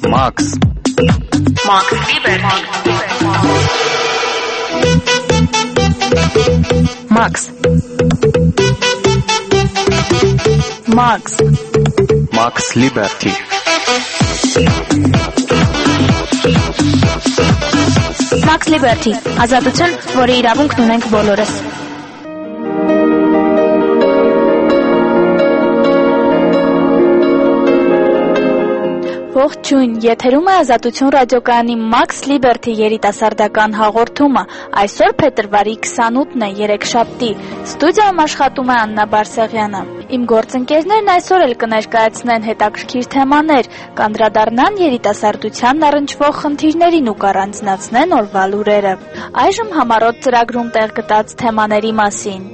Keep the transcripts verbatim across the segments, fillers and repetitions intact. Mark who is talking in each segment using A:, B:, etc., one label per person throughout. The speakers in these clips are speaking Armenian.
A: Max.
B: Max Liber.
C: Max. Max.
A: Max Liberty.
C: Max Liberty. Ազատություն, որի իրավունքն ունենք բոլորս։ Ողջույն, եթերում է Ազատություն ռադիոկայանի Max Liberty երիտասարդական հաղորդումը։ Այսօր փետրվարի քսանութն է, երեքշաբթի։ Ստուդիայում աշխատում է Աննա Բարսեղյանը։ Իմ գործընկերներն այսօր էլ կներկայացնեն հետաքրքիր թեմաներ, կանդրադառնան երիտասարդությանն առնչվող խնդիրներին ու կառանձնացնեն օրվա լուրերը։ Այժմ համառոտ ծրագրում տեղ գտած թեմաների մասին։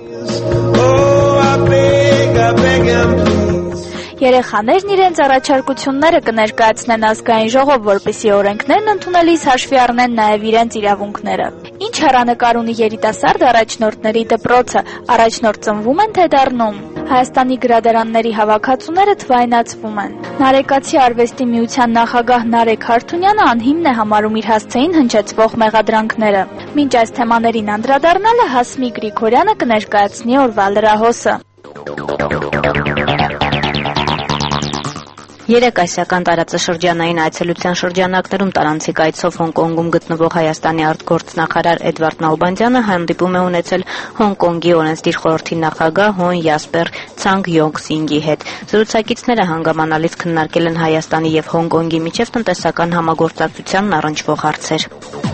C: Երեխաներն իրենց առաջարկությունները կներկայացնեն ազգային ժողով, որպեսզի օրենքներն ընդունելիս հաշվի առնեն նաև իրենց իրավունքները։ Ինչ հեռանկար ունի երիտասարդ առաջնորդների դպրոցը, առաջնորդ ծնվում են թե դառնում։ Հայաստանի գրադարանների հավաքածուները թվայնացվում են։ Նարեկացի արվեստի միության նախագահ Նարեկ Հարթունյանը անհիմն է համարում իր հասցեին հնչեցվող մեղադրանքները։ Մինչ այս թեմաներին անդրադառնալը Հասմիկ Գրիգորյանը կներկայացնի օրվա լրահոսը։
D: Երեք ասիական տարածաշրջանային այցելության շրջանակներում տարանցիկ այցով Հոնկոնգում գտնվող Հայաստանի արտգործնախարար Էդվարդ Նալբանդյանը հանդիպում է ունեցել Հոնկոնգի օրենսդիր խորհրդի նախագահ Հոն Յասպեր Ցանգ Յոնգ Սինգի հետ։ Զրուցակիցները հանգամանալից քննարկել են Հայաստանի եւ Հոնկոնգի միջև տնտեսական համագործակցությանն առնչվող հարցեր։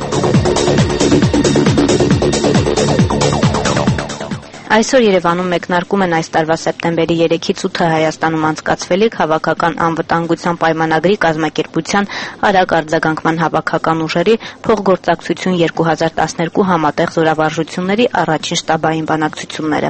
D: Այսօր Երևանում մեկնարկում են այս տարվա սեպտեմբերի երեքից ութը Հայաստանում անցկացվելիք հավաքական անվտանգության պայմանագրի կազմակերպության արագ արձագանքման հավաքական ուժերի փոխգործակցություն երկու հազար տասներկու համատեղ զորավարժությունների առաջին շտաբային բանակցությունները։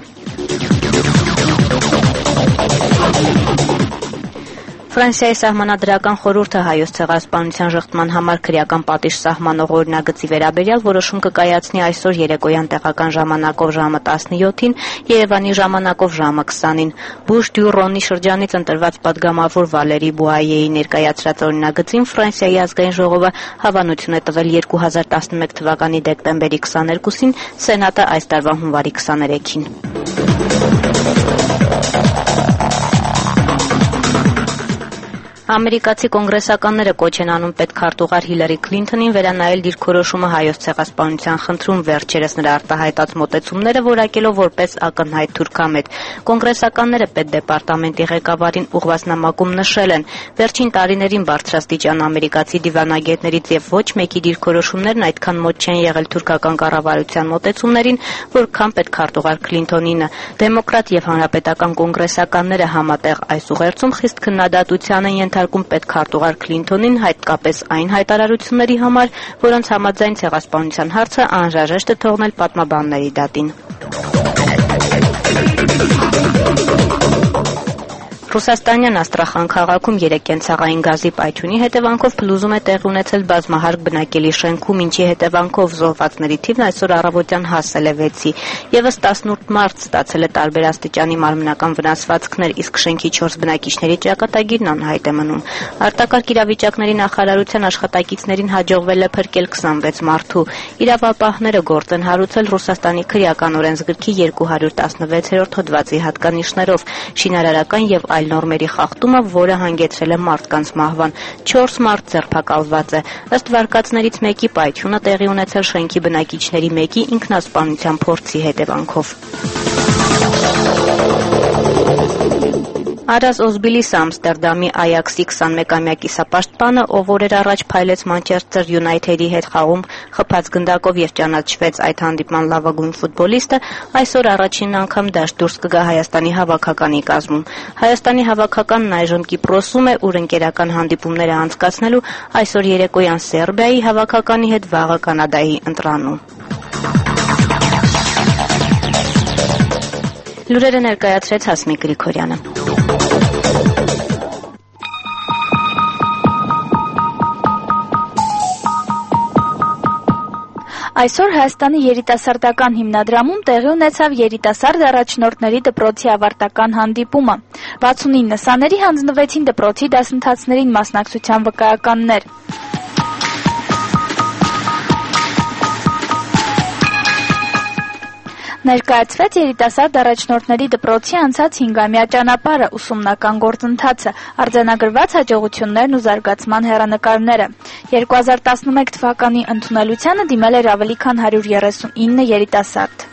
D: Ֆրանսիայի սահմանադրական խորհուրդը Հայոց ցեղասպանության ժխտման համար քրեական պատիժ սահմանող օրինագծի վերաբերյալ որոշում կկայացնի այսօր երեկոյան տեղական ժամանակով ժամը տասնյոթին, Երևանի ժամանակով ժամը քսանին։ Բուշ դյու Ռոնի շրջանից ընտրված պատգամավոր Վալերի Բուայեի ներկայացրած օրինագծին Ֆրանսիայի ազգային ժողովը հավանություն է տվել երկու հազար տասնմեկ թվականի դեկտեմբերի քսաներկուսին, Սենատը այս տարվա հունվարի քսաներեքին։ Ամերիկացի կոնգրեսականները կոչ են անում պետքարտուղար Հիլարի Քլինթոնին վերանայել դիրքորոշումը Հայոց ցեղասպանության խնդրում, վերջերս նրա արտահայտած մոտեցումները որակելով որպես ակնհայտ թուրքամետ։ Կոնգրեսականները պետդեպարտամենտի ղեկավարին ուղղված նամակում նշել են. վերջին տարիներին բարձրաստիճան ամերիկացի դիվանագետներից եւ ոչ մեկի դիրքորոշումներն այդքան մոտ չեն եղել թուրքական կառավարության մոտեցումներին, որքան պետքարտուղար Քլինթոնինը։ Դեմոկրատ եւ հանրապետական կոնգրեսականները համատեղ այս ուղերձում խիստ քննադատության են ենթարկում պետքարտուղար Քլինթոնին հատկապես այն հայտարարությունների համար, որոնց համաձայն ցեղասպանության հարցը անհրաժեշտ է թողնել պատմաբանների դատին։ Ռուսաստանյան Աստրախան քաղաքում երեք կենցաղային գազի պայթյունի հետևանքով փլուզում է տեղի ունեցել բազմահարկ բնակելի շենքում, ինչի հետևանքով զոհվածների թիվն այսօր առավոտյան հասել է վեցի։ Եվս տասնութ մարդ ստացել է տարբեր աստիճանի մարմնական վնասվածքներ, իսկ շենքի չորս բնակիչների ճակատագիրն անհայտ է մնում։ Արտակարգ իրավիճակների նախարարության աշխատակիցներին հաջողվել է փրկել քսանվեց մարդու։ Իրավապահները գործ են հարուցել Ռուսաստանի քրեական օրենսգրքի երկու հարյուր տասնվեցերորդ հոդվածի հատկանիշներով, շինարարական եւ այլ նորմերի խախտումը, որը հանգեցրել է մարդկանց մահվան։ չորս մարդ ձերբակալված է։ Ըստ վարկածներից մեկի պայթյունը տեղի ունեցել շենքի բնակիչների մեկի ինքնասպանության փորձի հետևանքով։ Արազ Օզբիլիսը Ամստերդամի Այաքսի քսանմեկամյա կիսապաշտպանը, ով օրեր առաջ փայլեց Մանչեսթեր Յունայթեդի հետ խաղում խփած գնդակով եւ ճանաչվեց այդ հանդիպման լավագույն ֆուտբոլիստը, այսօր առաջին անգամ դաշտ դուրս կգա Հայաստանի հավաքականի կազմում։ Հայաստանի հավաքականն այժմ Կիպրոսում է, ուր ընկերական հանդիպումները անցկացնելու, այսօր երեկոյան Սերբիայի հավաքականի հետ, վաղը Կանադայի ընտրանում։ Լուրերը ներկայացրեց Հասմիկ Գրիգորյանը։
C: Այսօր Հայաստանի երիտասարդական հիմնադրամում տեղի ունեցավ երիտասարդ առաջնորդների դպրոցի ավարտական հանդիպումը։ վաթսունինը սաների հանձնվեցին դպրոցի դասընթացներին մասնակցության վկայականներ։ Ներկայացվեց երիտասարդ առաջնորդների դպրոցի անցած հինգամյա ճանապարհը, ուսումնական գործընթացը, արձանագրված հաջողություններն ու զարգացման հեռանկարները։ երկու հազար տասնմեկ թվականի ընդունելությանը դիմել էր ավելի քան հարյուր երեսունինը երիտասարդ։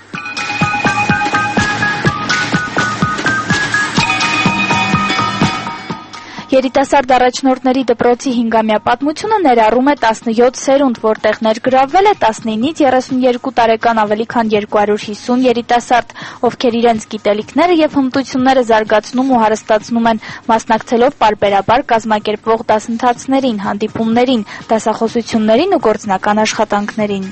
C: Երիտասարդ առաջնորդների դպրոցի հինգամյա պատմությունը ներառում է տասնյոթ սերունդ, որտեղ ներգրավվել է տասնինից երեսունյերկու տարեկան ավելի քան երկու հարյուր հիսուն երիտասարդ, ովքեր իրենց գիտելիքները եւ հմտությունները զարգացնում ու հարստացնում են, մասնակցելով պարբերաբար կազմակերպվող դասընթացներին, հանդիպումներին, դասախոսություններին ու գործնական աշխատանքներին։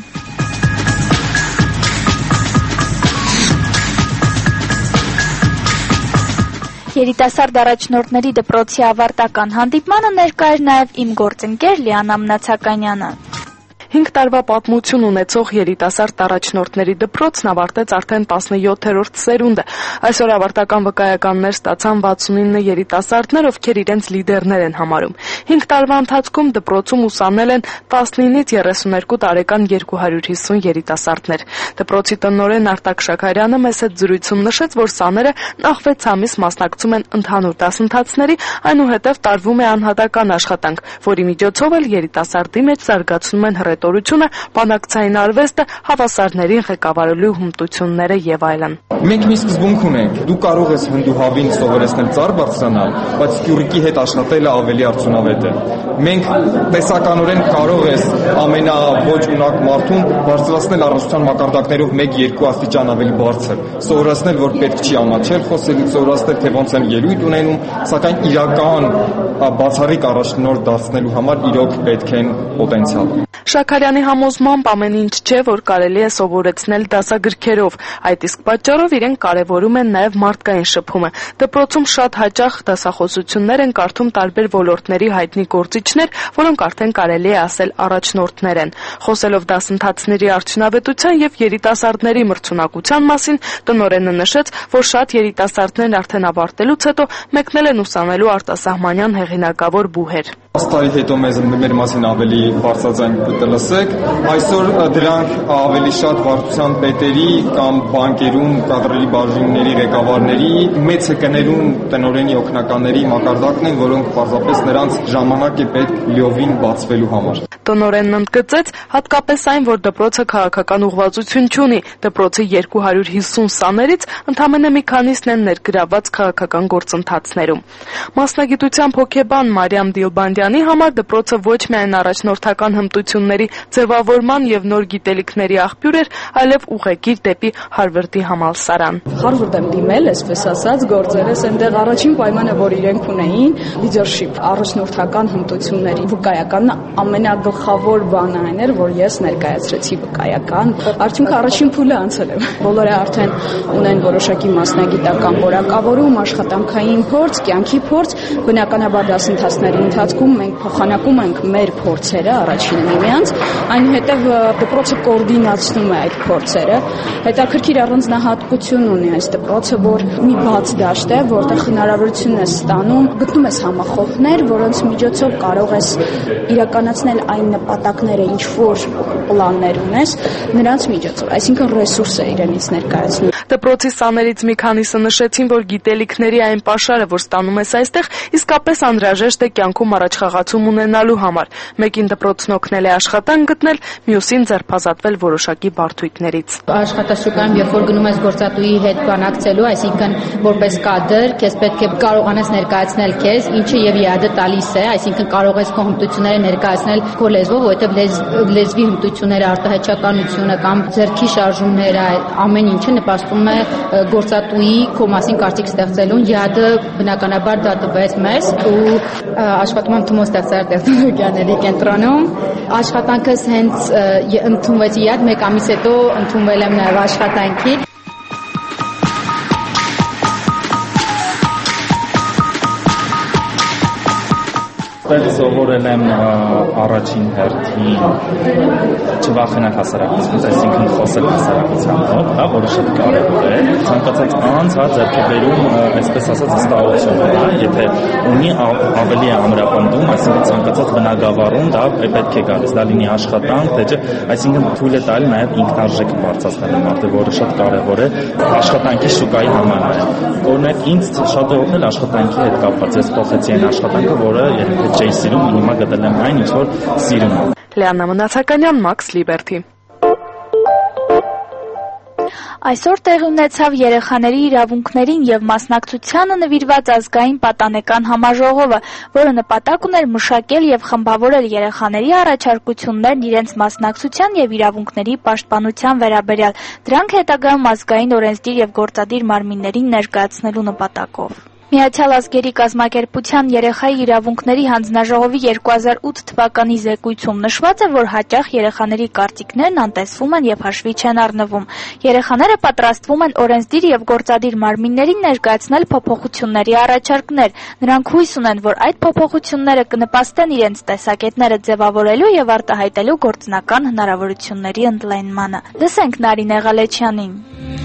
C: Երիտասարդ առաջնորդների դպրոցի ավարտական հանդիպմանը ներկա էր նաև իմ գործընկեր Լիանա Մնացականյանը։
E: հինգ տարվա պատմություն ունեցող երիտասարդ առաջնորդների դպրոցն ավարտեց արդեն տասնյոթերորդ սերունդը։ Այսօր ավարտական վկայականներ ստացան վաթսունինը երիտասարդներ, ովքեր իրենց լիդերներ են համարում։ հինգ տարվա ընթացքում դպրոցում ուսանել են տասնինից երեսուներկու տարեկան երկու հարյուր հիսուն երիտասարդներ։ Դպրոցի տնօրեն Արտակ Շաքարյանը մեծ հետ զրույցում նշեց, որ սաները նախ վեց ամիս մասնակցում են ընդհանուր դասընթացների, այնուհետև տարվում է անհատական աշխատանք, որի միջոցով էլ երիտասարդի մեջ զարգացնում են հռետորությունը, բանակցային արվեստը, հավասարներին ղեկավարելու հմտությունները եւ այլն։
F: Մենք մի սկզբունք ունենք. դու կարող ես հնդուհավին սովորեցնել ծառ բարձրանալ, բայց կյուրիկի հետ աշխատելը ավելի արդյունավետ է։ Մենք տեսականորեն կարող ես ամենաոչ ունակ մարդուն բարձրացնել առողջության մակարդակներով մեկ երկու աստիճան ավելի բարձր, սովորեցնել, որ պետք չի ամաչել խոսելուց, սովորեցնել, թե ոնց են ելույթ ունենում, սակայն իրական բացառիկ առաջնորդ դարձնելու համար իրոք պետք են պոտենցիալ։
E: Շաքարյանի համոզմամբ ամեն ինչ չէ, որ կարելի է սովորեցնել դասագրքերով, այդ իսկ պատճառով իրենք կարևորում են նաև մարդկային շփումը։ Դպրոցում շատ հաճախ դասախոսություններ են կարդում տարբեր ոլորտների հայտնի գործիչներ, որոնք արդեն կարելի է ասել առաջնորդներ են։ Խոսելով դասընթացների արդյունավետության եւ երիտասարդների մրցունակության մասին, տնօրենը նշեց, որ շատ երիտասարդներ արդեն ավարտելուց հետո մեկնել են ուսանելու արտասահմանյան հեղինակավոր բուհեր։
F: Տարի հետո մեզ մեր մասին ավելի բարձրաձայն կլսեք։ Այսօր դրանք ավելի շատ վարչության պետերի կամ բանկերում կադրերի բաժինների ղեկավարների, մեծ հկներում տնօրենի օգնականների մակարդակն են, որոնք պարզապես նրանց ժամանակ է պետք լիովին բացվելու համար։
E: Տնօրենն ընդգծեց, հատկապես այն, որ դպրոցը քաղաքական ուղղվածություն չունի, դպրոցի երկու հարյուր հիսուն սաներից ընդամենը մի քանիսն են ներգրավված քաղաքական գործընթացներում։ Մասնագիտությամբ հոգեբան Մարիամ Դիլբանդյանի համար դպրոցը ոչ միայն առաջնորդական հմտությունների ձևավորման եւ նոր գիտելիքների աղբյուր էր, այլև ուղեգիր դեպի Հարվարդի համալսարան։
G: Հարվարդեմ դիմել, այսպես ասած, գործերս այնտեղ առաջին պայմանը, որ իրենք ունեին, leadership, առաջնորդական հմտությունների վկայականն ամենագլխավոր բանը այն էր, որ ես ներկայացրեցի վկայական։ Արդյունքը առաջին փուլը անցել է։ Բոլորը արդեն ունեն որոշակի մասնագիտական որակավորում, աշխատանքային փորձ, կյանքի փորձ, բնականաբար դասընթացների ընթացքում մենք փոխանակում ենք մեր փորձերը առաջինը միմյանց, այնուհետև դպրոցը կոորդինացնում է այդ փորձերը։ Հետաքրքիր առանձնահատկություն ունի այս դպրոցը, որ մի բաց դաշտ է, որտեղ հնարավորություն ես ստանում, գտնում ես համախոհներ, որոնց միջոցով կարող ես իրականացնել այն նպատակները, ինչ որ պլաններ ունես, նրանց միջոցով, այսինքն ռեսուրս է իրենից ներկայացնում։
E: Դպրոցի սաներից մի քանիսը նշեցին, որ գիտելիքների այն պաշարը, որ ստանում ես այստեղ, իսկապես անհրաժեշտ է կյանքում առաջխաղացում ունենալու համար։ Մեկին դպրոցն օգնել է աշխատանք գտնել, մյուսին ձերբազատվել որոշակի բարդույթներից։
H: Աշխատաշուկայում, երբ որ գնում ես գործատուի հետ բանակցելու, այսինքն որպես կադր, քեզ պետք է կարողանաս ներկայացնել քեզ, ինչը եւ իհադը տալիս է, այսինքն կարող ես քո հմտությունները ներկայացնել քո լեզվով, որովհետեւ լեզվի հմտությունները, արտահայտչականությունը կամ ձեռքի շարժումները, ամեն ինչը նպաստում է գործատուի քո մասին կարծիք ստեղծելուն։ Իհադը բնականաբար դա տվեց մեզ ու աշխատում եմ Թումո ստեղծարար տեխնոլոգիաների կենտրոնում։ Աշխատանքս հենց ընդունվեց իհադ, մեկ ամիս հետո ընդունվել եմ նաև աշխատանքի։
I: Այստեղ սովորել եմ առաջին հերթին չվախենալ հասարակությունից, այսինքն խոսել հասարակության մոտ, հա, որը շատ կարևոր է։ Ցանկացած անձ հա ձեռքբերում, այսպես ասած, հստակություն է, եթե ունի ավելի է ամրապնդում, այսինքն ցանկացած բնագավառում դա պետք է գալիս, դա լինի աշխատանք, թե չէ, այսինքն թույլ է տալի նաև ինքնարժեքը բարձրացնել մարդը, որը շատ կարևոր է աշխատանքի շուկայի համար է։ Օրինակ ինձ շատ է օգնել աշխատանքի հետ կապված, ես փոխեցի այն աշխատանքը, որը երբ չէի սիրում, հիմա գտել եմ այն, ինչ որ սիրում եմ։
E: Լիաննա Մնացականյան, Max Liberty։
C: Այսօր տեղի ունեցավ երեխաների իրավունքներին եւ մասնակցությանը նվիրված ազգային պատանեկան համաժողովը, որը նպատակ ուներ մշակել եւ խմբավորել երեխաների առաջարկություններն իրենց մասնակցության եւ իրավունքների պաշտպանության վերաբերյալ, դրանք հետագայում ազգային օրենսդիր եւ գործադիր մարմիններին ներկայացնելու նպատակով։ Միացյալ ազգերի կազմակերպության երեխայի իրավունքների հանձնաժողովի երկու հազար ութ թվականի զեկույցում նշված է, որ հաճախ երեխաների կարծիքներն անտեսվում են եւ հաշվի չեն առնվում։ Երեխաները պատրաստվում են օրենսդիր եւ գործադիր մարմիններին ներկայացնել փոփոխությունների առաջարկներ։ Նրանք հույս ունեն, որ այդ փոփոխությունները կնպաստեն իրենց տեսակետները ձևավորելու եւ արտահայտելու գործնական հնարավորությունների ընդլայնմանը։ Լսենք Նարինե Ղալեչյանին։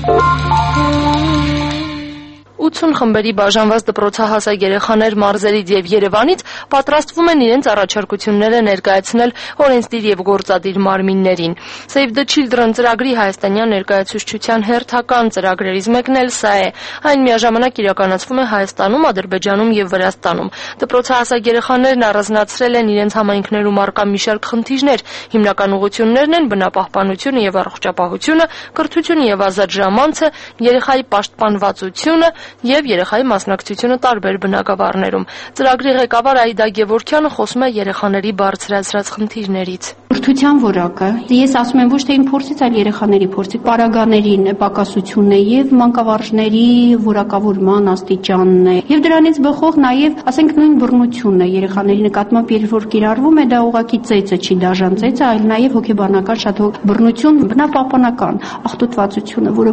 E: ութ խմբերի բաժանված դպրոցահասակ երեխաներ մարզերից եւ Երևանից պատրաստվում են իրենց առաջարկությունները ներկայացնել օրենսդիր եւ գործադիր մարմիններին։ Save the Children ծրագրի հայաստանյան ներկայացուցչության հերթական ծրագրերից մեկն էլ սա է։ Այն միաժամանակ իրականացվում է Հայաստանում, Ադրբեջանում եւ Վրաստանում։ Դպրոցահասակ երեխաներն առանձնացրել են իրենց համայնքներում առկա մի շարք խնդիրներ։ Հիմնական ուղղություններն են բնապահպանությունը եւ առողջապահությունը, կրթությունը եւ ազատ ժամանցը, երեխայի պաշտպանվածությունը եւ երեխայի մասնակցությունը տարբեր բնակավարներում։ Ծրագրի ղեկավար Այդա Գևորգյանը խոսում է երեխաների բարձրացրած խնդիրներից։
J: Կրթության որակը, ես ասում եմ ոչ թե իմ փորձից, այլ երեխաների փորձից, պարագաներին պակասությունն է եւ մանկավարժների որակավորման աստիճանն է։ Եվ դրանից բխող նաեւ, ասենք, նույն բռնությունն է երեխաների նկատմամբ, երբ որ կիրառվում է, դա ուղղակի ծեծը չի դաժան ծեծը, այլ նաեւ հոգեբանական շատ բռնություն, բնապահպանական աղտոտվածությունը, որը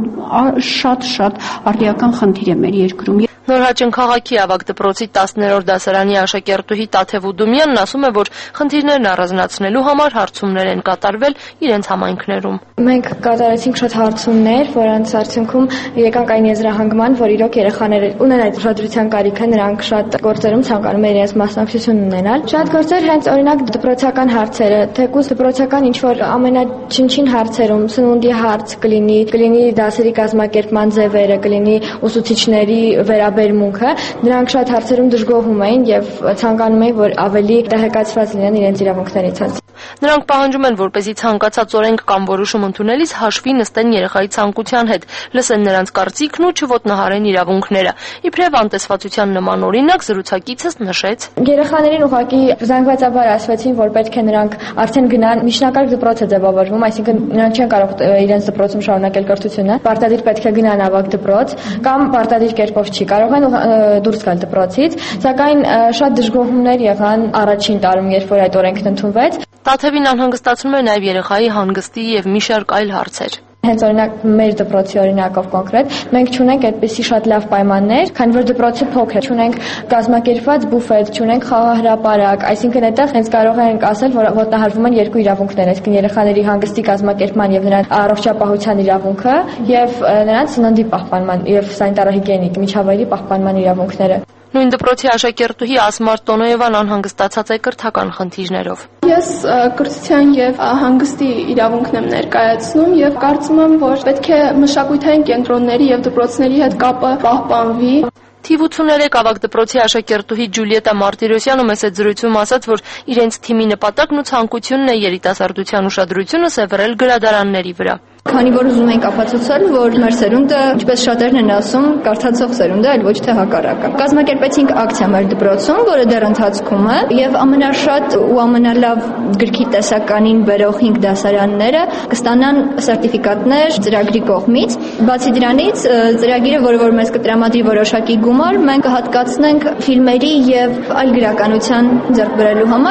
J: շատ-շատ արդիական խնդիր է մեր երկրում։
E: Նորհաճն քաղաքի ավագ դպրոցի տասներորդ դասարանի աշակերտուհի Տաթև Ուդումյանն ասում է, որ խնդիրներն առանձնացնելու համար հարցումներ են կատարվել իրենց համայնքներում։
K: Մենք կատարեցինք շատ հարցումներ, որոնց արդյունքում եկանք այն եզրահանգման, որ իրոք երեխաները ունեն այդ ուշադրության կարիքը, նրանք շատ գործերում ցանկանում են իրենց մասնակցություն ունենալ։ Շատ գործեր հենց օրինակ դպրոցական հարցերը, թեկուզ դպրոցական ինչ-որ ամենաչնչին հարցերում սնունդի հարց կլինի, կլինի դասերի կազմակերպման ձևերը, կլինի ուսուցիչների վերաբերմունքը, նրանք շատ հարցերում դժգոհում էին եւ ցանկանում էին, որ ավելի տեղեկացված լինեն իրենց իրավունքներից։
E: Նրանք պահանջում են, որպեսզի ցանկացած օրենք կամ որոշում ընդունելիս հաշվի նստեն երեխայի ցանկության հետ, լսեն նրանց կարծիքն ու չոտնահարեն իրավունքները։ Իբրև անտեսվածության նման օրինակ զրուցակիցս նշեց.
K: Երեխաներին ուղղակի զանգվածաբար ասվեցին, որ պետք է նրանք արդեն գնան, միջնակարգ դպրոց է ձևավորվում, այսինքն նրանք չեն կարող իրենց դպրոցում շարունակել կրթությունը, պարտադիր պետք է գնան ավագ դպրոց կամ պարտադիր կերպով չի կարող են դուրս գալ դպրոցից, սակայն շատ դժգոհումներ եղան առաջին տարում, երբ որ այդ օրենքն ընդունվեց։
E: Տաթևին անհանգստացնում է նաև երեխայի հանգստի եւ մի շարք այլ հարցեր։
K: Հենց օրինակ մեր դպրոցի օրինակով կոնկրետ մենք չունենք այդպիսի շատ լավ պայմաններ, քանի որ դպրոցը փոքր է, չունենք կազմակերպված բուֆետ, չունենք խաղահրապարակ, այսինքն այդտեղ հենց կարող ենք ասել, որ ոտնահարվում են երկու իրավունքներ, այսինքն երեխաների հանգստի կազմակերպման եւ նրանց առողջապահության իրավունքը եւ նրանց սննդի պահպանման եւ սանիտարահիգիենիկ միջավայրի պահպանման իրավունքները։
E: Նույն դպրոցի աշակերտուհի Ասմար Տոնոևան անհանգստացած է կրթական խնդիրներով։
L: Ես կրթության եւ հանգստի իրավունքն եմ ներկայացնում եւ կարծում եմ, որ պետք է մշակութային կենտրոնների եւ դպրոցների հետ կապը պահպանվի։
E: Թիվ ութսուներեք ավագ դպրոցի աշակերտուհի Ջուլիետա Մարտիրոսյանը մեծ այդ զրույցում ասաց, որ իրենց թիմի նպատակն ու ցանկությունն է երիտասարդության ուշադրությունը սևեռել գրադարանների վրա։
M: Քանի որ ուզում ենք ապացուցել, որ մեր սերունդը, ինչպես շատերն են ասում, կարդացող սերունդ է, այլ ոչ թե հակառակը։ Կազմակերպեցինք ակցիա մեր դպրոցում, որը դեռ ընթացքում է, եւ ամենաշատ ու ամենալավ գրքի տեսականին բերող հինգ դասարանները կստանան սերտիֆիկատներ ծրագրի կողմից։ Բացի դրանից, ծրագիրը, որը որ մեզ կտրամադրի որոշակի գումար, մենք կհատկացնենք ֆիլմերի եւ այլ գրականության ձեռք բերելու համար։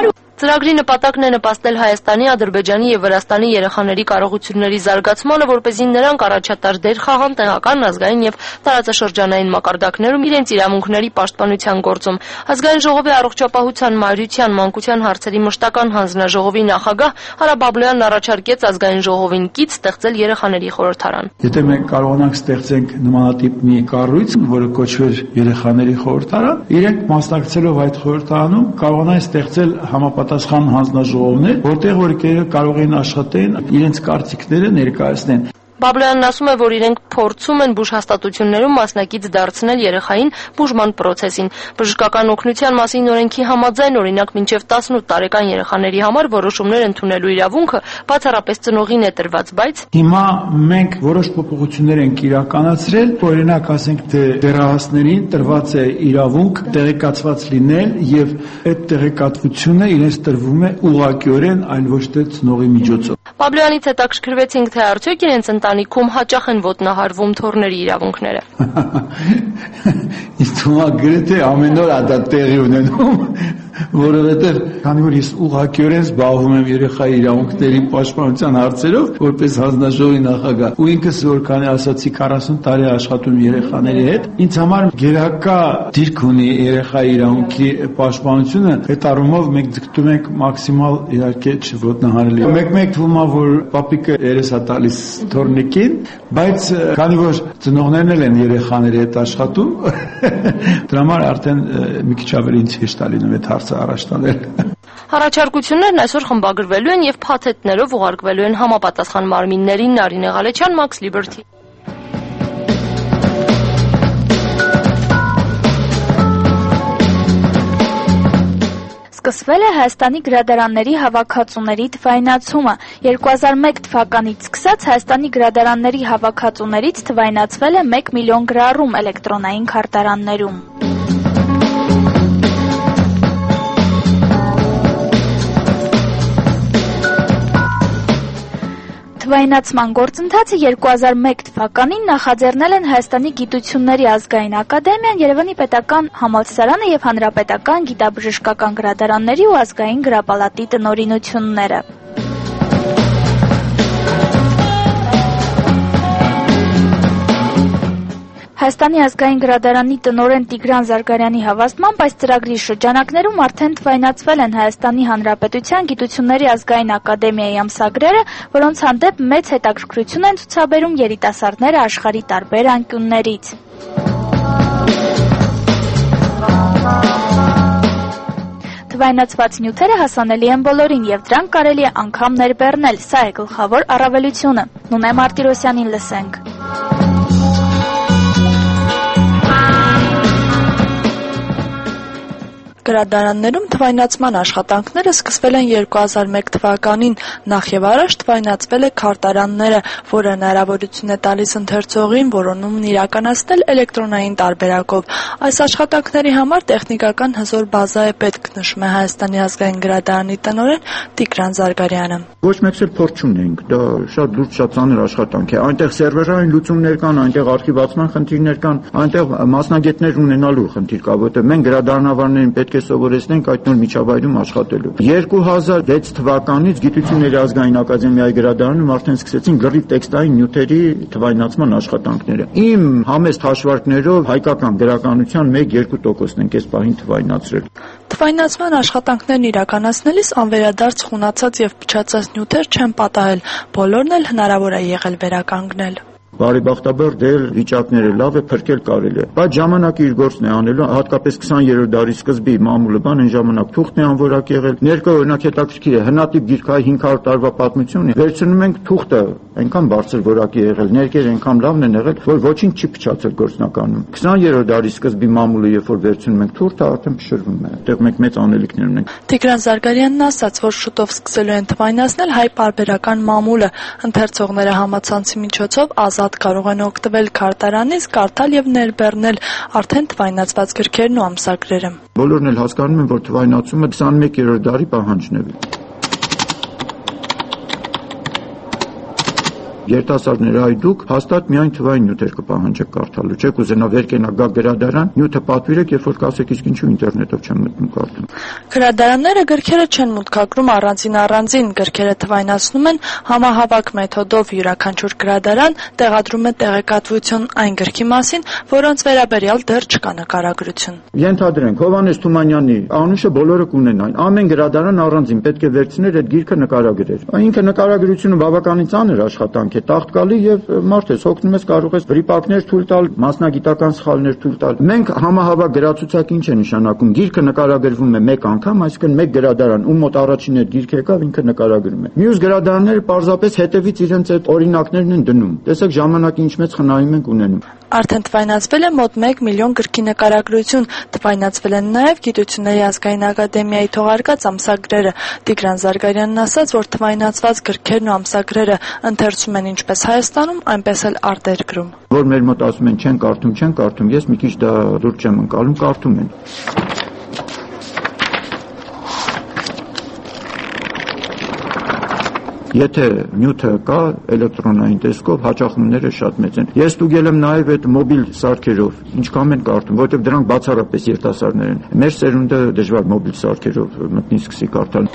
N: Ծրագրի նպատակն է նպաստել Հայաստանի, Ադրբեջանի եւ Վրաստանի երեխաների կարողությունների զարգացմանը, որպեսզի նրանք առաջատար դեր խաղան տեղական, ազգային եւ տարածաշրջանային մակարդակներում իրենց իրավունքների պաշտպանության գործում։ Ազգային ժողովի առողջապահության, մայրության, մանկության հարցերի մշտական հանձնաժողովի նախագահ Արա Բաբլոյանն առաջարկեց ազգային ժողովին կից ստեղծել երեխաների խորհրդարան։
O: Եթե մենք կարողանանք ստեղծենք նմանատիպ մի կառույց, որը կոչվեր երեխաների խորհրդարան, իրենք մասնակցելով այդ խորհրդարանում կարողանան ստեղծել համապատասխան հանձնաժողովներ, որտեղ որ կարող են աշխատեն, իրենց կարծիքները ներկայացնեն։
N: Բաբլոյանն ասում է, որ իրենք փորձում են բուժհաստատություններում մասնակից դարձնել երեխային բուժման պրոցեսին։ Բժշկական օգնության մասին օրենքի համաձայն, օրինակ, մինչև տասնութ տարեկան երեխաների համար որոշումներ ընդունելու իրավունքը բացառապես ծնողին է տրված, բայց
O: հիմա մենք որոշ փոփոխություններ ենք իրականացրել, օրինակ, ասենք, թե դեռահասներին տրված է իրավունք տեղեկացված լինել եւ այդ տեղեկատվությունը իրենց տրվում է ուղղակիորեն, այլ ոչ թե ծնողի միջոցով։
N: Բաբլոյանից հետաքրքրվեցինք, թե արդյոք իրենց ընտանիքում հաճախ են ոտնահարվում թոռների իրավունքները։
O: Իսկ թվում է գրեթե ամեն օր դա տեղի ունենում, որովհետև քանի որ ես ուղղակիորեն զբաղվում եմ երեխայի իրավունքների պաշտպանության հարցերով, որպես հանձնաժողովի նախագահ, ու ինքս որքան ասացի քառասուն տարի աշխատում երեխաների հետ, ինձ համար գերակա դիրք ունի երեխայի իրավունքի պաշտպանությունը, այդ առումով մենք ձգտում ենք մաքսիմալ իհարկե չոտնահարել։ Մեկ-մեկ թվում է, որ պապիկը երես է տալիս թոռնիկին, բայց քանի որ ծնողներն էլ են երեխաների հետ աշխատում, դրա համար արդեն մի քիչ ավելի ինձ հեշտ է լինում այդ հարցը առաջ տանել։
N: Առաջարկություններն այսօր խմբագրվելու են եւ փաթեթներով ուղարկվելու են համապատասխան մարմիններին։ Նարինե Ղալեչյան, Max Liberty։
C: Սկսվել է Հայաստանի գրադարանների հավաքածուների թվայնացումը։ երկու հազար մեկ թվականից սկսած Հայաստանի գրադարանների հավաքածուներից թվայնացվել է մեկ միլիոն գրառում էլեկտրոնային քարտարաններում։ Թվայնացման գործընթացը երկու հազար մեկ թվականին նախաձեռնել են Հայաստանի գիտությունների ազգային ակադեմիան, Երևանի պետական համալսարանը եւ հանրապետական գիտաբժշկական գրադարանների ու ազգային գրապալատի տնօրինությունները։ Հայաստանի ազգային գրադարանի տնօրեն Տիգրան Զարգարյանի հավաստմամբ այս ծրագրի շրջանակներում արդեն թվայնացվել են Հայաստանի Հանրապետության գիտությունների ազգային ակադեմիայի ամսագրերը, որոնց հանդեպ մեծ հետաքրքրություն են ցուցաբերում երիտասարդները աշխարհի տարբեր անկյուններից։ Թվայնացված նյութերը հասանելի են բոլորին եւ դրանք կարելի է անգամ ներբեռնել։ Սա է գլխավոր առավելությունը։ Նունե Մարտիրոսյանին լսենք։
E: Գրադարաններում թվայնացման աշխատանքները սկսվել են երկու հազար մեկ թվականին, նախ եւ առաջ թվայնացվել է քարտարանները, որը հնարավորություն է տալիս ընթերցողին որոնումն իրականացնել էլեկտրոնային տարբերակով։ Այս աշխատանքների համար տեխնիկական հզոր բազա է պետք, նշում է Հայաստանի ազգային գրադարանի տնօրեն Տիգրան Զարգարյանը։
P: Ոչ մեկ էլ փորձ չունենք, դա շատ լուրջ շատ ծանր աշխատանք է։ Այնտեղ սերվերային լուծումներ կան, այնտեղ արխիվացման խնդիրներ կան, այնտեղ մասնագետներ ունենալու խնդիր կա, որտեղ մենք գրադարանավարներին պետք է սովորեցնենք այդ նոր միջավայրում աշխատելու։ երկու հազար վեց թվականից Գիտությունների ազգային ակադեմիայի գրադարանում արդեն սկսեցին լրիվ տեքստային նյութերի թվայնացման աշխատանքները։ Իմ համեստ հաշվարկներով հայկական գրականության մեկ-երկու տոկոսն ենք այս պահին թվայնացրել։
E: Թվայնացման աշխատանքներն իրականացնելիս անվերադարձ խունացած եւ փչացած նյութեր չեն պատահել, բոլորն էլ հնարավոր է եղել վերականգնել։
P: Բարեբախտաբար դեր վիճակները լավ է, փրկել կարելի է, բայց ժամանակը իր գործն է անելու, հատկապես քսաներորդ դարի սկզբի մամուլը բան այն ժամանակ թուղթն է անորակ եղել։ Ներկա օրինակ հետաքրքիր է, հնատիպ գիրքայի հինգ հարյուր տարվա պատմությունը վերցնում ենք թուղթը, այնքան բարձր որակի է եղել, ներկերը այնքան լավն են եղել, որ ոչինչ չի փչացել գործնականում։ քսաներորդ դարի սկզբի մամուլը երբ որ վերցնում ենք թուղթը, արդեն փշրվում է։ Այդտեղ մենք մեծ անելիքներ ունենք։
E: Տիգրան Զարգարյանն ասաց, որ շուտով սկսելու են թվայնացնել հայ պարբերական մամուլը, ընթերցողները համացանցի միջոցով ազատ կարող են օգտվել քարտարանից, կարդալ եւ ներբեռնել արդեն թվայնացված գրքերն ու ամսագրերը։
P: Բոլորն էլ հասկանում են, որ թվայնացումը քսաներորդ դարի պահանջն է։ Երիտասարդները այ դուք հաստատ միայն թվային նյութեր կպահանջեք կարդալու, չեք ուզենա վեր կենա գա գրադարան, նյութը պատվիրեք, երբ որ կասեք իսկ ինչու ինտերնետով չեմ մտնում կարդում։
E: Գրադարանները գրքերը չեն մուտքագրում առանձին առանձին, գրքերը թվայնացնում են համահավաք մեթոդով, յուրաքանչյուր գրադարան տեղադրում է տեղեկատվություն այն գրքի մասին, որոնց վերաբերյալ դեռ չկա նկարագրություն։
P: Ենթադրենք Հովհաննես Թումանյանի անուշը բոլորը կունենան, ամեն գրադարան առանձին պետք է վերցներ այդ գիրքը նկարագրեր։ Ինքը նկարագրությունը բավականին ծանր աշխատանք է, տաղտկալի եւ մարդ ես օգնում ես կարող ես վրիպակներ թույլ տալ, մասնագիտական սխալներ թույլ տալ։ Մենք համահավաք գրացուցակ ինչ է նշանակում, գիրքը նկարագրվում է մեկ անգամ, այսինքն մեկ գրադարան, ում մոտ առաջին այդ գիրքը եկավ, ինքը նկարագրում է։ Մյուս գրադարանները պարզապես հետևից իրենց այդ օրինակներն են դնում։ Տեսեք ժամանակի ինչ մեծ խնայում ենք ունենում։
E: Արդեն թվայնացվել է մոտ մեկ միլիոն գրքի նկարագրություն, թվայնացվել են նաև Գիտությունների ազգային ակադեմիայի թողարկած ամսագրերը։ Տիգրան Զարգարյանն ասաց, որ թվայնացված գրքերն ու ամսագրերը ընթերցում են ինչպես Հայաստանում, այնպես էլ արտերկրում։
P: Որ մեր մոտ ասում են չեն կարդում, չեն կարդում, ես մի քիչ դա դուր չեմ ընկալում, կարդում են։ Եթե նյութը կա էլեկտրոնային տեսքով, հաճախումները շատ մեծ են։ Ես ստուգել եմ նաև այդ մոբիլ սարքերով, ինչքան են կարդում, որովհետև դրանք բացառապես երիտասարդներ են։ Մեր սերունդը դժվար մոբիլ սարքերով մտնի սկսի կարդալ։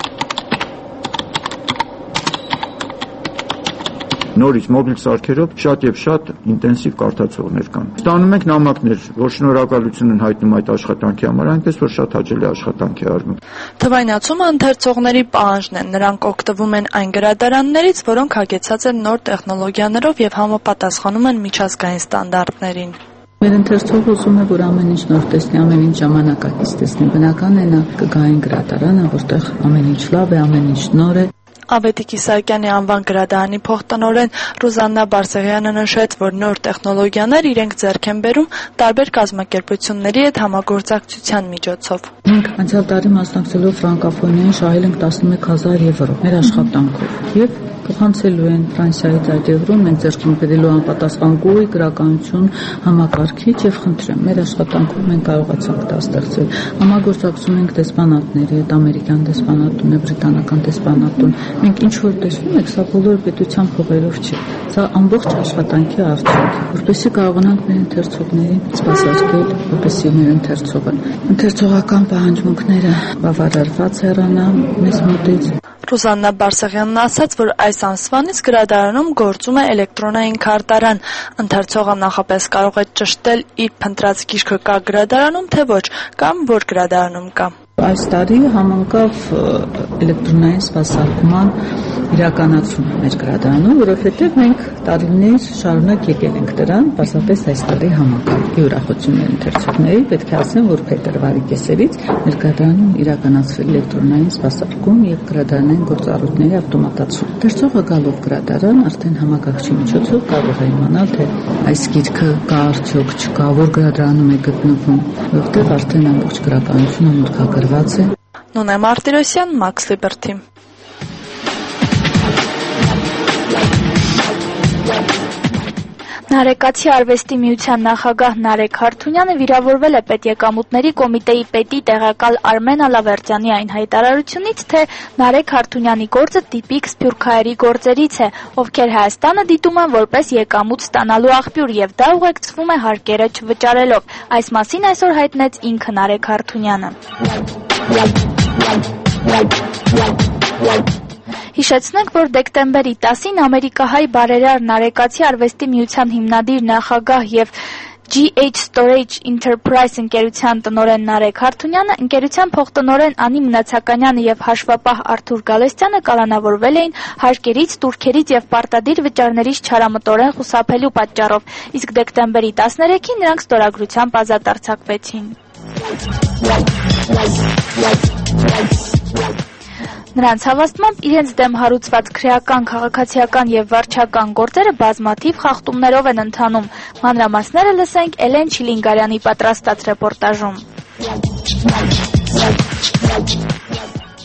P: Նորից մոբիլ սարքերով շատ եւ շատ ինտենսիվ կարդացողներ կան։ Ստանում ենք նամակներ, որ շնորհակալություն են հայտնում այդ աշխատանքի համար, այնպես որ շատ հաճելի աշխատանք է արվում։
E: Թվայնացումը ընթերցողների պահանջն է, նրանք օգտվում են այն գրադարաններից, որոնք հագեցած են նոր տեխնոլոգիաներով եւ համապատասխանում են միջազգային ստանդարտներին։
Q: Մեր ընթերցողը ուզում է, որ ամեն ինչ նոր տեսնի, ամեն ինչ ժամանակակից տեսնի։ Բնական է նա կգային գրադարանը, որտեղ ամեն ինչ լավ է, ամեն ինչ նոր է։
E: Ավետիք Իսահակյանի անվան գրադարանի փոխտնօրեն Ռուզաննա Բարսեղյանը նշեց, որ նոր տեխնոլոգիաներ իրենք ձեռք են բերում տարբեր կազմակերպությունների հետ համագործակցության միջոցով։
Q: Մենք անցյալ տարի մասնակցելով ֆրանկոֆոնիային շահել ենք տասնմեկ հազար եվրո մեր աշխատանքով եւ փոխանցելու են Ֆրանսիայից այդ եվրոն մենք ձեռք բերելու անպատասխան գույ գրականություն համակարգիչ եւ խնդրեմ մեր աշխատանքով մենք կարողացանք դա ստեղծել։ Համագործակցում ենք դեսպանատների հետ, ամերիկյան դեսպանատուն, բրիտանական դեսպանատուն։ Մենք ինչ որ տեսնում եք, սա բոլոր պետության փողերով չի։ Սա ամբողջ աշխատանքի արդյունք է, որպեսզի կարողանանք մեր ընթերցողներին սպասարկել, որպեսզի մեր ընթերցողը ընթերցողական պահանջմունքները բավարարված հեռանա մեզ մոտից։
E: Ռուզաննա Բարսեղյանն ասաց, որ այս ամսվանից գրադարանում գործում է էլեկտրոնային քարտարան։ Ընթերցողը նախապես կարող է ճշտել իր փնտրած գիրքը կա գրադարանում, թե ոչ, կամ որ գրադարանում կա։
Q: Այս տարի համընկավ էլեկտրոնային սպասարկման իրականացումը մեր գրադարանում, որովհետև մենք տարիներ շարունակ եկել ենք դրան, պարզապես այս տարի համընկավ։ Ուրախություններ ընթերցողների, պետք է ասեմ, որ փետրվարի կեսերից մեր գրադարանում իրականացվել էլեկտրոնային սպասարկում եւ գրադարանային գործառույթների ավտոմատացում։ Ընթերցողը գալով գրադարան արդեն համակարգչի միջոցով կարող է իմանալ, թե այս գիրքը կա արդյոք, չկա, որ գրադարանում է գտնվում, որտեղ արդեն ամբողջ գրականությունը մուտքագրված է։
E: Նոնե Մարտիրոսյան, Max Liberty։
C: Նարեկացի արվեստի միության նախագահ Նարեկ Հարթունյանը վիրավորվել է Պետեկամուտների կոմիտեի պետի տեղակալ Արմեն Ալավերդյանի այն հայտարարությունից, թե Նարեկ Հարթունյանի գործը տիպիկ սփյուռքահայերի գործերից է, ովքեր Հայաստանը դիտում են որպես եկամուտ ստանալու աղբյուր եւ դա ուղեկցվում է հարկերը չվճարելով։ Այս մասին այսօր հայտնեց ինքը Նարեկ Հարթունյանը։ Հիշեցնենք, որ դեկտեմբերի տասին ամերիկահայ բարերար Նարեկացի արվեստի միության հիմնադիր նախագահ եւ G H Storage Enterprise ընկերության տնօրեն Նարեկ Հարթունյանը, ընկերության փոխտնօրեն Անի Մնացականյանը եւ հաշվապահ Արթուր Գալստյանը կալանավորվել էին հարկերից, տուրքերից եւ պարտադիր վճարներից չարամտորեն խուսափելու պատճառով, իսկ դեկտեմբերի տասներեքին նրանք ստորագրությամբ ազատ արձակվեցին։ Նրանց հավաստմամբ իրենց դեմ հարուցված քրեական, քաղաքացիական եւ վարչական գործերը բազմաթիվ խախտումներով են ընթանում։ Մանրամասները լսենք Էլեն Չիլինգարյանի պատրաստած ռեպորտաժում։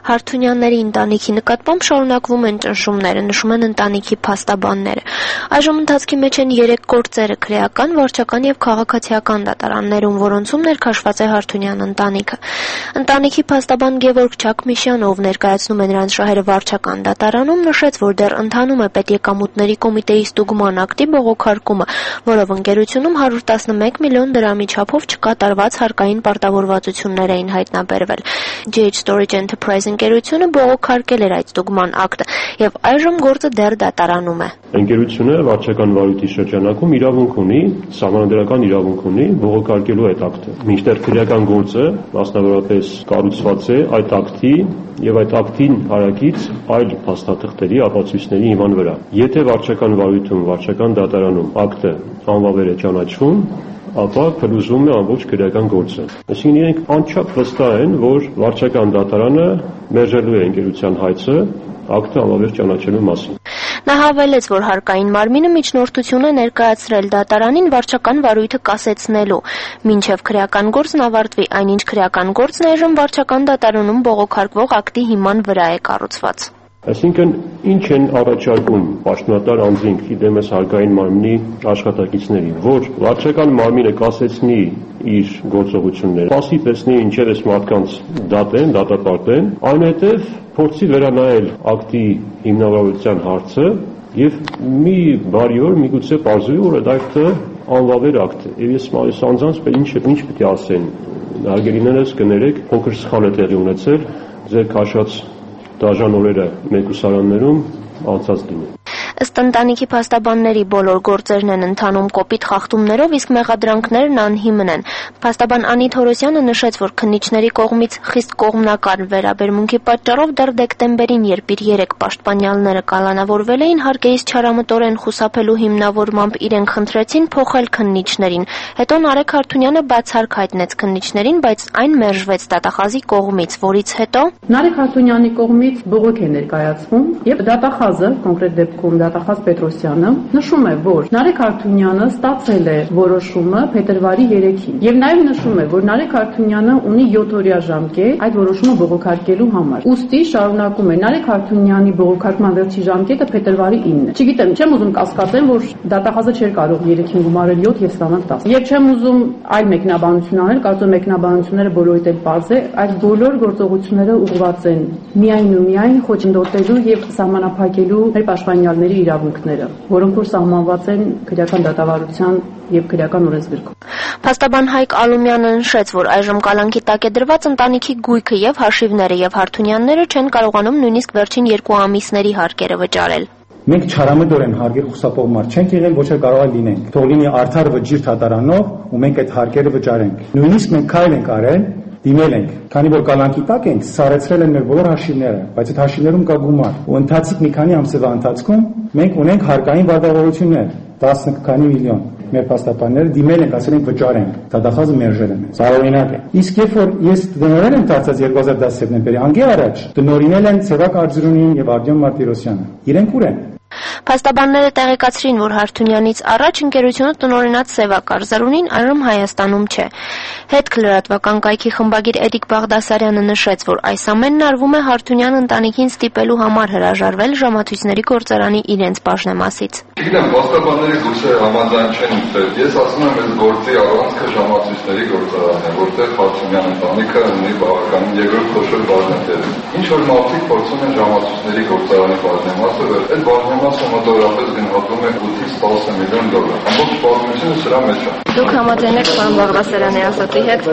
R: Հարթունյանների ընտանիքի նկատմամբ շարունակվում են ճնշումները, նշում են ընտանիքի փաստաբանները։ Այժմ ընթացքի մեջ են երեք գործերը՝ քրեական, վարչական եւ քաղաքացիական դատարաններում, որոնցում ներքաշված է Հարթունյան ընտանիքը։ Ընտանիքի փաստաբան Գևորգ Չակմիշյանը, ով ներկայացնում է նրանց շահերը վարչական դատարանում, նշեց, որ դեռ ընթանում է պետեկամուտների կոմիտեի ստուգման ակտի բողոքարկումը, որով ընկերությունում հարյուր տասնմեկ միլիոն դրամի չափով չկատարված հարկային պարտավորվածություններ էին հայտնաբերվել։ ջի էյչ Storage Enterprise ընկերությունը բողոքարկել էր այդ ստուգման ակտը եւ այժմ գործը դեռ դատարանում է։
S: Ընկերությունը վարչական վարույթի շրջանակում իրավունք ունի, սահմանադրական իրավունք ունի բողոքարկելու այդ ակտը։ Մինչդեռ քրեական գործը մասնավորապես կառուցված է այդ ակտի եւ այդ ակտին հարակից այլ փաստաթղթերի ապացույցների հիման վրա։ Եթե վարչական վարույթում, վարչական դատարանում ակտը անվավեր է ճանաչվում, ապա փլուզվում է ամբողջ քրեական գործը։ Այսինքն իրենք անչափ վստահ են, որ վարչական դատարանը մերժելու է ընկերության հայցը ակտը անվավեր ճանաչելու մասին։
R: Նա հավելեց, որ հարկային մարմինը միջնորդություն է ներկայացրել դատարանին վարչական վարույթը կասեցնելու, մինչև քրեական գործն ավարտվի, այնինչ քրեական գործն այժմ վարչական դատարանում բողոքարկվող ակտի հիման վրա է կառուցված։
S: Այսինքն ինչ են առաջարկում պաշտոնատար անձինք իդեմս հարկային մարմնի աշխատակիցներին, որ վարչական մարմինը կասեցնի իր գործողությունները, պասի տեսնի ինչև էս մարդկանց դատեն, դատապարտեն, այնուհետև փորձի վերանայել ակտի հիմնավորության հարցը եւ մի բարի օր միգուցե պարզվի, որ այդ ակտը անվավեր ակտ է։ Եվ ես այս անձանց ինչ ինչ պետք է ասեն, հարգելիներս կներեք, փոքր սխալ է տեղի ունեցել, ձեր քաշած դաժան օրերը մեկուսարաններում անցած լինեն։
R: Ըստ ընտանիքի փաստաբանների բոլոր գործերն են ընթանում կոպիտ խախտումներով, իսկ մեղադրանքներն անհիմն են։ Փաստաբան Անի Թորոսյանը նշեց, որ քննիչների կողմից խիստ կողմնակար վերաբերմունքի պատճառով դեռ դեկտեմբերին, երբ իր երեք պաշտպանյալները կալանավորվել էին, հարկեից չարամտորեն խուսափելու հիմնավորմամբ իրենք խնդրեցին փոխել քննիչներին։ Հետո Նարեկ Հարթունյանը բացառք հայտնեց քննիչներին, բայց այն մերժվեց դատախազի կողմից, որից հետո
T: Նարեկ Հարթունյանի կողմից բողոք է ներկայացվում եւ դատախազը կոնկրետ դեպքում Դատախազ Պետրոսյանը նշում է, որ Նարեկ Հարթունյանը ստացել է որոշումը փետրվարի երեքին եւ նաեւ նշում է, որ Նարեկ Հարթունյանը ունի յոթ օրյա ժամկետ այդ որոշումը բողոքարկելու համար։ Ուստի շարունակում է Նարեկ Հարթունյանի բողոքարկման վերջի ժամկետը փետրվարի ինը։ Չգիտեմ, չեմ ուզում կասկածեմ, որ դատախազը չէր կարող երեքին գումարել յոթ եւ ստանալ տասը։ Եվ չեմ ուզում այլ մեկնաբանություն անել, կարծում մեկնաբանությունները բոլորիդ էլ պարզ է, այդ բոլոր գործողությունները ուղղված են միայն ու միայն խոչընդոտելու եւ սահմանափակելու մեր պաշտպանյալների իրավունքները, որոնք որ սահմանված են քրեական դատավարության եւ քրեական օրենսգրքում։
R: Փաստաբան Հայկ Ալումյանը նշեց, որ այժմ կալանքի տակ է դրված ընտանիքի գույքը եւ հաշիվները եւ Հարթունյանները չեն կարողանում նույնիսկ վերջին երկու ամիսների հարկերը վճարել։
U: Մենք չարամտորեն հարգեր խուսափող մարդ չենք եղել, ոչ էլ կարող է լինենք։ Թող լինի արդար վճիռ դատարանով ու մենք այդ հարկերը վճարենք։ Նույնիսկ մենք քայլ ենք արել, դիմել ենք, քանի որ կալանքի տակ ենք, սարեցրել են մեր բոլոր հաշիվները, բայց այդ հաշիվներում կա գումար։ Ու ընթացիկ մի քանի ամսվա ընթացքում մենք ունենք հարկային վատավորություններ, տասը քանի միլիոն։ Մեր փաստաբանները դիմել են, ասել են վճարենք, դատախազը մերժել են։ Տարօրինակ է։ Իսկ երբ որ ես դնորեն եմ դարձած երկու հազար դասը սեպտեմբերի անգի առաջ, դնորինել են Սևակ Արձրունին եւ Արտյոմ Մարտիրոսյանը։ Իրենք ուր են։
R: Փաստաբանները տեղեկացրին, որ Հարթունյանից առաջ ընկերությունը տնօրինած Սևակ Արձրունին այժմ Հայաստանում չէ։ Հետք լրատվական կայքի խմբագիր Էդիկ Բաղդասարյանը նշեց, որ այս ամենն արվում է Հարթունյան ընտանիքին ստիպելու համար հրաժարվել ժամացույցների գործարանի իրենց բաժնեմասից։
V: Գիտեմ, փաստաբանները գուցե համաձայն չեն, ես ասում եմ, այս գործի առանցքը ժամացույցների գործարանն է, որտեղ Հարթունյան ընտանիքը ունի բավականին երկրորդ խոշոր բաժնետեր։ Ինչ որ մարդիկ փորձում են ժամացույցների գործարանի բաժնեմասը, այդ բաժնեմասը մոտավորապես գնահատվում է ութից տասը միլիոն դոլար։ Ամբողջ պատմությունը սրա մեջ է։
R: Դուք համաձայն եք պարոն Բաղդասարյանի ասածի հետ։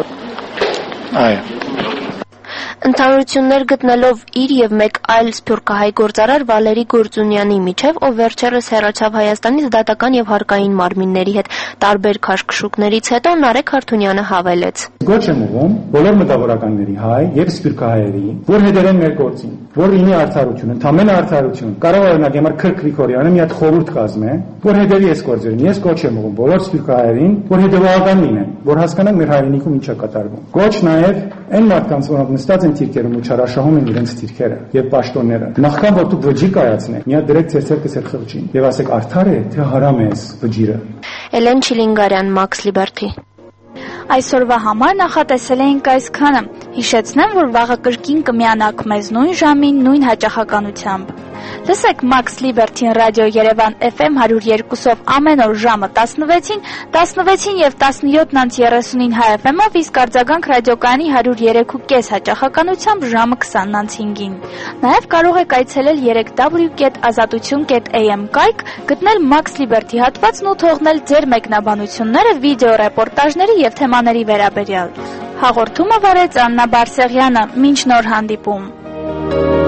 U: Այո։
R: Ընդհանրություններ գտնելով իր եւ մեկ այլ սփյուռքահայ գործարար Վալերի Գործունյանի միջև, ով վերջերս հեռացավ Հայաստանից դատական եւ հարկային մարմինների հետ տարբեր քաշքշուկներից հետո Նարեկ Հարթունյանը հավելեց.
U: Գոչ եմ ուղում բոլոր մտավորականների հայ եւ սփյուռքահայերի, որ հետևեն մեր գործին, որ լինի արդարություն, ընդամենը արդարություն։ Կարող է օրինակԵմար Քրկ Գրիգորյանը մի հատ խորհուրդ կազմի, որ հետևի այս գործերին։ Ես գոչ եմ ուղում բոլոր սփյուռքահայերին, որ հետևողական լինեն, որ հասկանան մեր հայրենիքում ինչ է կատարվում։ Գոչ նաեւ այն մարդկանց, որոնք նստած են թիրքերում ու չարաշահում են իրենց թիրքերը եւ պաշտոնները։ Նախքան որ դուք վճի կայացնեք, մի հատ դրեք ձեր ցերկը ձեր խղճին եւ ասեք արդար է, թե հարամ է այս վճիրը։
R: Էլեն Չիլինգարյան, Max Liberty։
C: Այսօրվա համար նախատեսել էինք այսքանը։ Հիշեցնեմ, որ վաղը կրկին կմիանանք մեզ նույն ժամին, նույն հաճախականությամբ։ Լսեք Max Liberty-ն ռադիո Երևան F M one oh two ով ամեն օր ժամը տասնվեցին, տասնվեցին եւ տասնյոթ երեսունին Հայ F M-ով, իսկ արձագանք ռադիոկայանի one oh three point five հաճախականությամբ ժամը twenty հինգին։ Նաեւ կարող եք այցելել three w dot azatutun dot a m կայք, գտնել Max Liberty հատվածն ու թողնել ձեր մեկնաբանությունները վիդեո ռեպորտաժների եւ թեմաների վերաբերյալ։ Հաղորդումը վարեց Աննա Բարսեղյանը։ Մինչ նոր հանդիպում։